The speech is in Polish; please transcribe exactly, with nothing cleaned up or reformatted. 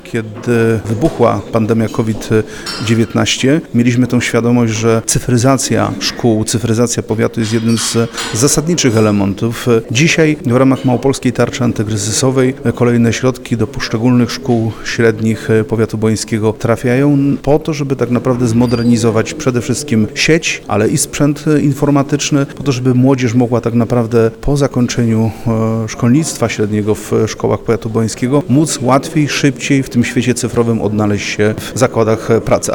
Kiedy wybuchła pandemia COVID dziewiętnaście, mieliśmy tą świadomość, że cyfryzacja szkół, cyfryzacja powiatu jest jednym z zasadniczych elementów. Dzisiaj w ramach Małopolskiej Tarczy Antykryzysowej kolejne środki do poszczególnych szkół średnich powiatu bojeńskiego trafiają po to, żeby tak naprawdę zmodernizować przede wszystkim sieć, ale i sprzęt informatyczny, po to, żeby młodzież mogła tak naprawdę po zakończeniu szkolnictwa średniego w szkołach powiatu bojeńskiego móc łatwiej, szybciej w tym świecie cyfrowym odnaleźć się w zakładach pracy.